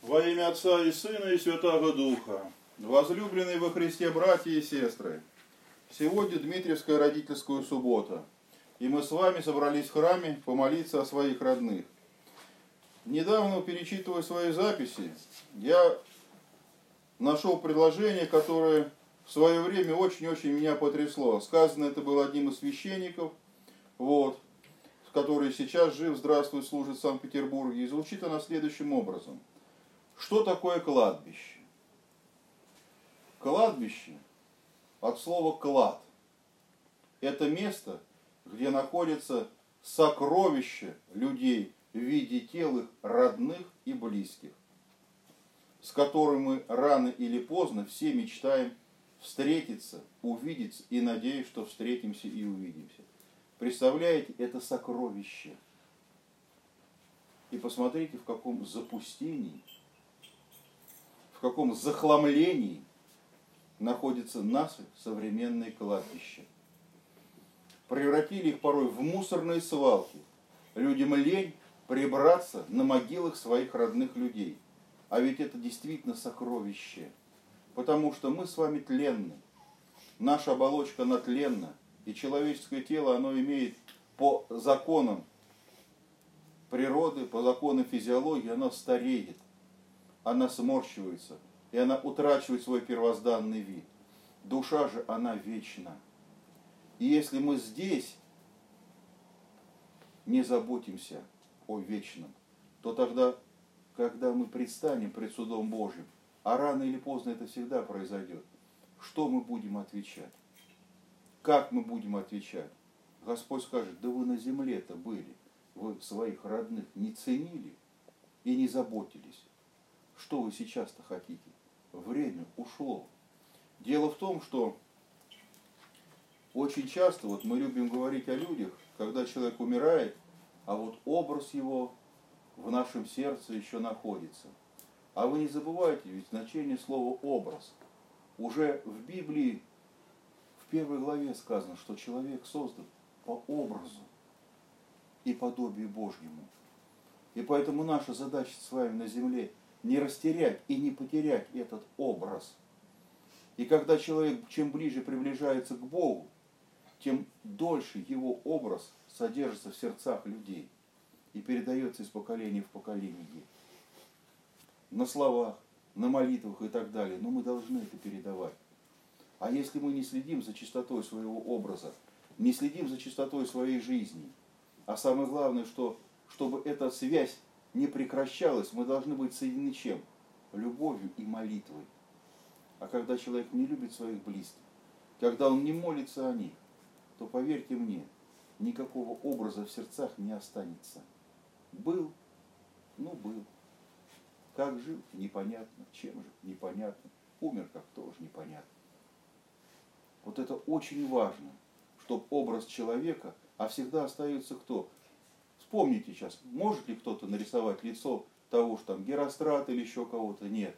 Во имя Отца и Сына и Святаго Духа, возлюбленные во Христе братья и сестры, сегодня Дмитриевская родительская суббота, и мы с вами собрались в храме помолиться о своих родных. Недавно, перечитывая свои записи, я нашел предложение, которое в свое время очень-очень меня потрясло. Сказано это было одним из священников, который сейчас жив, здравствует, служит в Санкт-Петербурге, и звучит она следующим образом. Что такое кладбище? Кладбище от слова «клад». Это место, где находятся сокровища людей в виде тел их родных и близких, с которыми мы рано или поздно все мечтаем встретиться, увидеться и надеюсь, что встретимся и увидимся. Представляете, это сокровище. И посмотрите, в каком запустении, в каком захламлении находятся наши современные кладбища. Превратили их порой в мусорные свалки. Людям лень прибраться на могилах своих родных людей. А ведь это действительно сокровище. Потому что мы с вами тленны. Наша оболочка, она тленна. И человеческое тело, оно имеет по законам природы, по законам физиологии, оно стареет. Она сморщивается, и она утрачивает свой первозданный вид. Душа же, она вечна. И если мы здесь не заботимся о вечном, то тогда, когда мы предстанем пред судом Божьим, а рано или поздно это всегда произойдет, что мы будем отвечать? Как мы будем отвечать? Господь скажет, да вы на земле-то были, вы своих родных не ценили и не заботились. Что вы сейчас-то хотите? Время ушло. Дело в том, что очень часто мы любим говорить о людях, когда человек умирает, а образ его в нашем сердце еще находится. А вы не забывайте, ведь значение слова «образ». Уже в Библии в 1 главе сказано, что человек создан по образу и подобию Божьему. И поэтому наша задача с вами на земле не растерять и не потерять этот образ. И когда человек чем ближе приближается к Богу, тем дольше его образ содержится в сердцах людей и передается из поколения в поколение. На словах, на молитвах и так далее. Но мы должны это передавать. А если мы не следим за чистотой своего образа, не следим за чистотой своей жизни, а самое главное, чтобы эта связь не прекращалась, мы должны быть соединены чем? Любовью и молитвой. А когда человек не любит своих близких, когда он не молится о них, то, поверьте мне, никакого образа в сердцах не останется. Был, был. Как жил, непонятно. Чем же, непонятно. Умер, как тоже непонятно. Это очень важно, чтобы образ человека, а всегда остается кто? Вспомните сейчас, может ли кто-то нарисовать лицо того, что там Герострата или еще кого-то? Нет.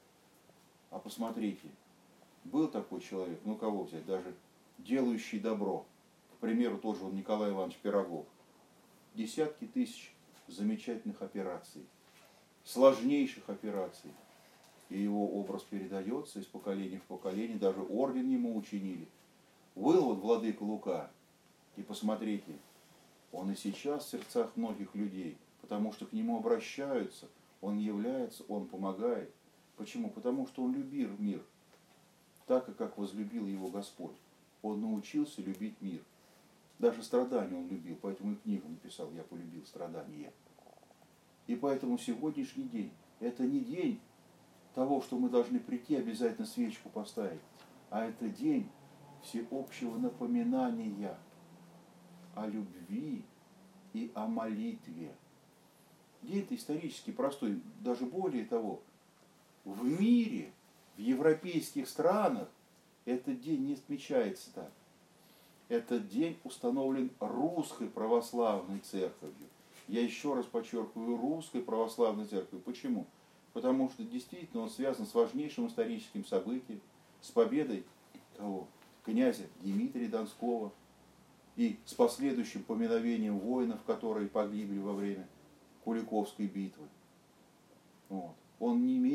А посмотрите, был такой человек, кого взять, даже делающий добро. К примеру, тоже Николай Иванович Пирогов. Десятки тысяч замечательных операций, сложнейших операций. И его образ передается из поколения в поколение, даже орден ему учинили. Был владыка Лука, и посмотрите, он и сейчас в сердцах многих людей, потому что к нему обращаются, он является, он помогает. Почему? Потому что он любил мир, так, как возлюбил его Господь. Он научился любить мир. Даже страдания он любил, поэтому и книгу написал «Я полюбил страдания». И поэтому сегодняшний день, это не день того, что мы должны прийти, обязательно свечку поставить, а это день всеобщего напоминания о любви и о молитве. День-то исторически простой, даже более того, в мире, в европейских странах этот день не отмечается так. Этот день установлен Русской Православной Церковью. Я еще раз подчеркиваю, Русской Православной Церковью. Почему? Потому что действительно он связан с важнейшим историческим событием, с победой князя Дмитрия Донского и с последующим поминовением воинов, которые погибли во время Куликовской битвы. Он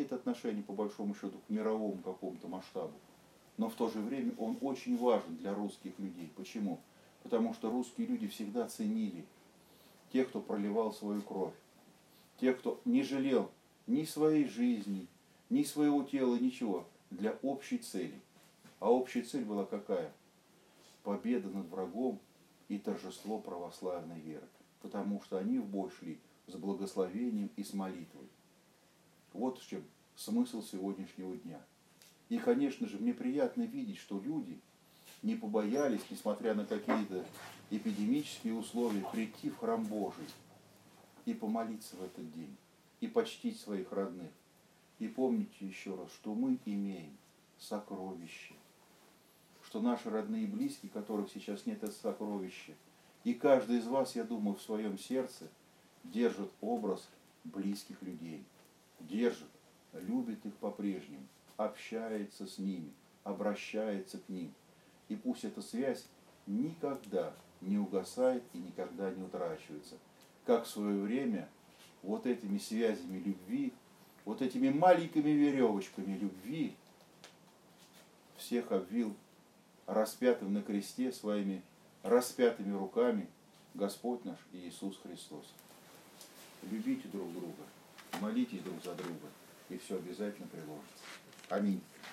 имеет отношение, по большому счету, к мировому какому-то масштабу. Но в то же время он очень важен для русских людей. Почему? Потому что русские люди всегда ценили тех, кто проливал свою кровь, тех, кто не жалел ни своей жизни, ни своего тела, ничего, для общей цели. А общая цель была какая? Победа над врагом и торжество православной веры. Потому что они в бой шли с благословением и с молитвой. Вот в чем смысл сегодняшнего дня. И, конечно же, мне приятно видеть, что люди не побоялись, несмотря на какие-то эпидемические условия, прийти в храм Божий и помолиться в этот день, и почтить своих родных. И помните еще раз, что мы имеем сокровище, что наши родные и близкие, которых сейчас нет, это сокровище. И каждый из вас, я думаю, в своем сердце держит образ близких людей, держит, любит их по-прежнему, общается с ними, обращается к ним. И пусть эта связь никогда не угасает и никогда не утрачивается. Как в свое время вот этими связями любви, вот этими маленькими веревочками любви всех обвил распятым на кресте своими распятыми руками Господь наш Иисус Христос. Любите друг друга, молитесь друг за друга, и все обязательно приложится. Аминь.